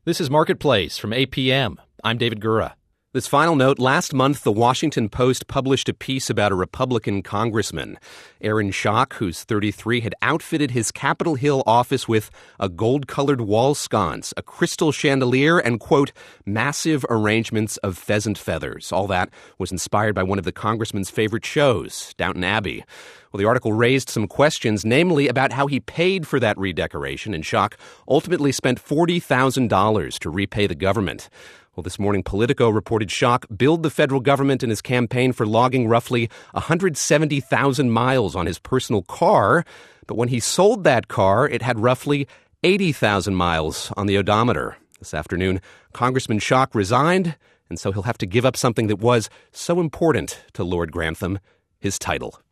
This is Marketplace from APM. I'm David Gura. This final note, last month, the Washington Post published a piece about a Republican congressman. Aaron Schock, who's 33, had outfitted his Capitol Hill office with a gold-colored wall sconce, a crystal chandelier, and, quote, massive arrangements of pheasant feathers. All that was inspired by one of the congressman's favorite shows, Downton Abbey. Well, the article raised some questions, namely about how he paid for that redecoration, and Schock ultimately spent $40,000 to repay the government. Well, this morning, Politico reported Schock billed the federal government in his campaign for logging roughly 170,000 miles on his personal car. But when he sold that car, it had roughly 80,000 miles on the odometer. This afternoon, Congressman Schock resigned, and so he'll have to give up something that was so important to Lord Grantham, his title.